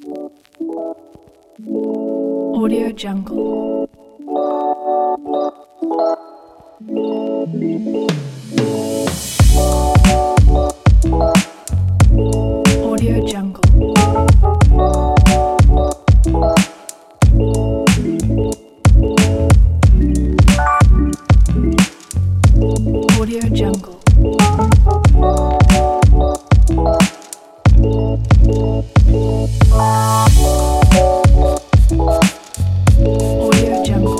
Audio Jungle. Audio Jungle. Audio Jungle. Audio Jungle.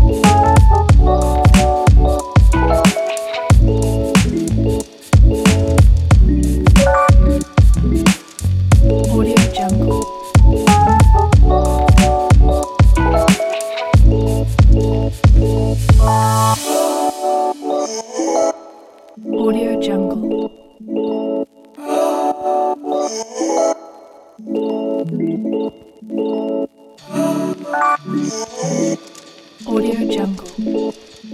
Audio Jungle. Audio Jungle. Audio Jungle.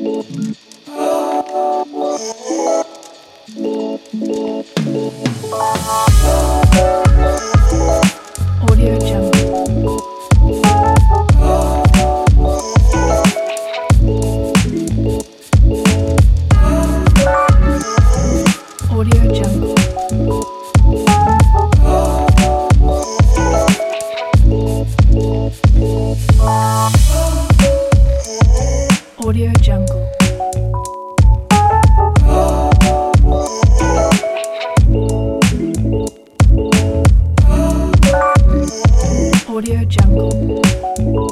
Audio Jungle. Audio Jungle. Audio Jungle. Audio Jungle.